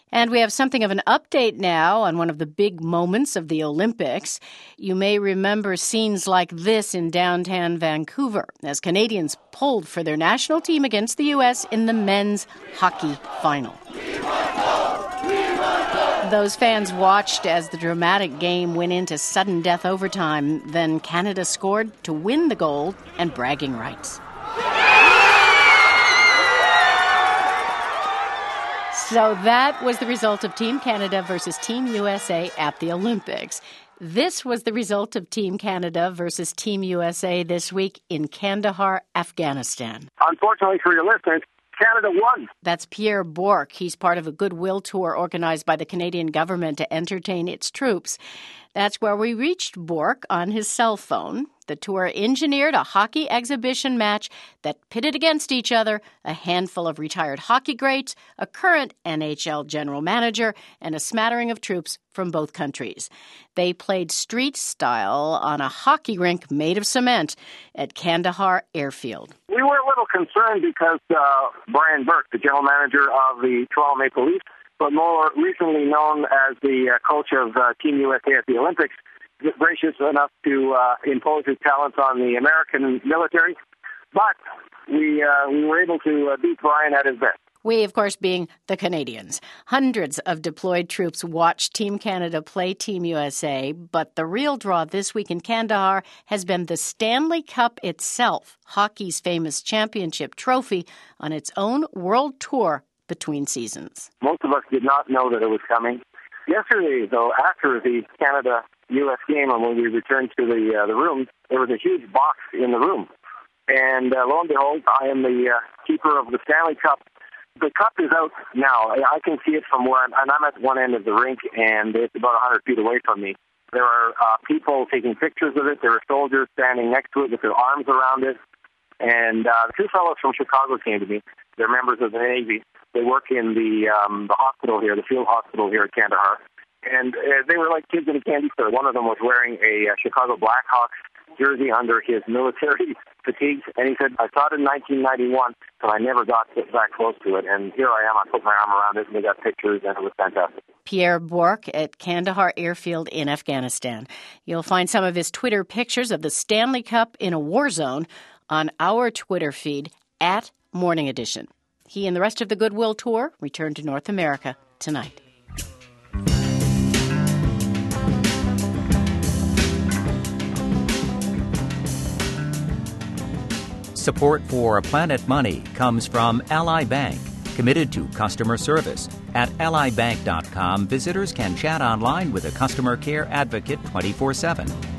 And we have something of an update now on one of the big moments of the Olympics. You may remember scenes like this in downtown Vancouver as Canadians pulled for their national team against the U.S. in the men's hockey final. Those fans watched as the dramatic game went into sudden death overtime. Then Canada scored to win the gold and bragging rights. So that was the result of Team Canada versus Team USA at the Olympics. This was the result of Team Canada versus Team USA this week in Kandahar, Afghanistan. Unfortunately for your listeners, Canada won. That's Pierre Bourque. He's part of a goodwill tour organized by the Canadian government to entertain its troops. That's where we reached Bourque on his cell phone. The tour engineered a hockey exhibition match that pitted against each other a handful of retired hockey greats, a current NHL general manager, and a smattering of troops from both countries. They played street style on a hockey rink made of cement at Kandahar Airfield. We were a little concerned because Brian Burke, the general manager of the Toronto Maple Leafs, but more recently known as the coach of Team USA at the Olympics, was gracious enough to impose his talents on the American military. But we were able to beat Brian at his best. We, of course, being the Canadians. Hundreds of deployed troops watched Team Canada play Team USA, but the real draw this week in Kandahar has been the Stanley Cup itself, hockey's famous championship trophy, on its own world tour between seasons. Most of us did not know that it was coming. Yesterday, though, after the Canada-U.S. game, and when we returned to the room, there was a huge box in the room. And lo and behold, I am the keeper of the Stanley Cup. The cup is out now. I can see it from where I'm at one end of the rink, and it's about 100 feet away from me. There are people taking pictures of it. There are soldiers standing next to it with their arms around it. And two fellows from Chicago came to me. They're members of the Navy. They work in the hospital here, the field hospital here at Kandahar. And they were like kids in a candy store. One of them was wearing a Chicago Blackhawks jersey under his military fatigues. And he said, I saw it in 1991, but I never got that close to it. And here I am. I put my arm around it, and we got pictures, and it was fantastic. Pierre Bourque at Kandahar Airfield in Afghanistan. You'll find some of his Twitter pictures of the Stanley Cup in a war zone on our Twitter feed at Morning Edition. He and the rest of the Goodwill Tour return to North America tonight. Support for Planet Money comes from Ally Bank, committed to customer service. At allybank.com, visitors can chat online with a customer care advocate 24/7.